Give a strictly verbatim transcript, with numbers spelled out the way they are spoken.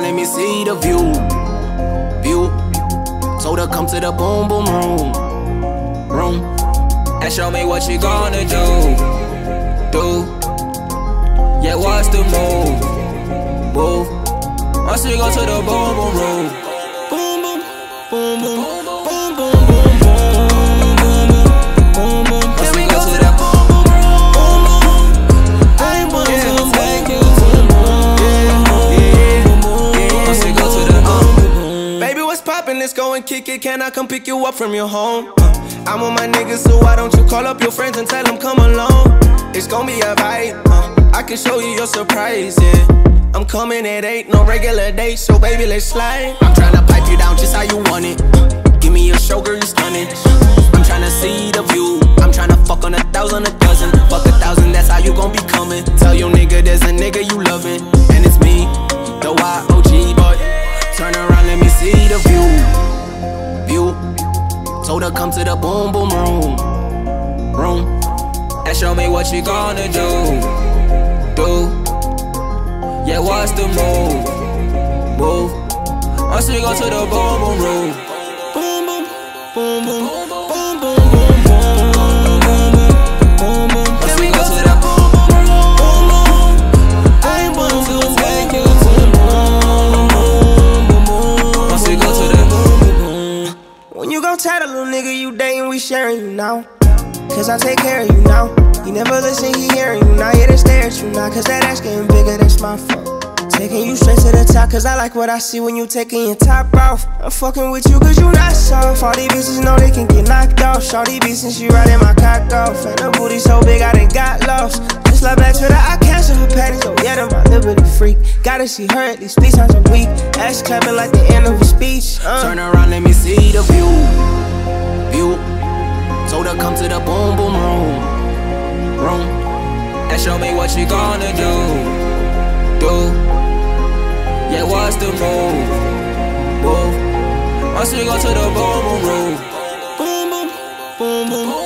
let me see the view. View. Told her come to the boom boom room. Room. And show me what you gonna do. Do. Yeah, what's the move? Move. Once we go to the boom boom room. Boom boom. Boom boom. Boom boom. Boom boom. Boom boom. Once we go to the boom boom room. Boom boom. Yeah, take you to the moon. Yeah. Once we go to the boom. Baby, what's poppin'? Let's go and kick it. Can I come pick you up from your home? I'm with my niggas, so why don't you call up your friends and tell them come along? It's gon' be a vibe, uh, I can show you your surprise, yeah. I'm coming at eight, no regular date, so baby, let's slide. I'm tryna pipe you down just how you want it. Give me a show, girl, you stunning. I'm tryna see the view. I'm tryna fuck on a thousand, a dozen. Fuck a thousand, that's how you gon' be coming. Tell your nigga there's a nigga you loving, and it's me, the Y O G boy. Turn around, let me see the view. View. Told her come to the boom boom room. Room. And show me what you gonna do. Do. Yeah, what's the move? Move. Once we go to the boom boom room. Boom boom. Boom boom. Boom boom. Boom boom. Boom boom. Once we go to the boom boom room. Boom boom. Boom boom. To take you to the moon. Boom boom. Once we go to the boom boom. When you gon' tell a little nigga you dating, we sharing you now. Cause I take care of you now. You never listen, he hearing you now. Yeah, they stare at you now. Cause that ass getting bigger, that's my fault. Taking you straight to the top, cause I like what I see when you taking your top off. I'm fucking with you cause you not soft. All these bitches know they can get knocked off. Shawty beat since she riding my cock off. And her booty so big I done got lost. Just like Black Twitter, I cancel her panties. Oh yeah, my liberty freak. Gotta see her at least three times a week. Ass clapping like the end of a speech. uh. Turn around, let me see the view. View. Told her come to the boom boom room. Room. And show me what you gonna do. Do. Yeah, what's the move? Move. Once we go to the boom boom room. Boom boom. Boom boom.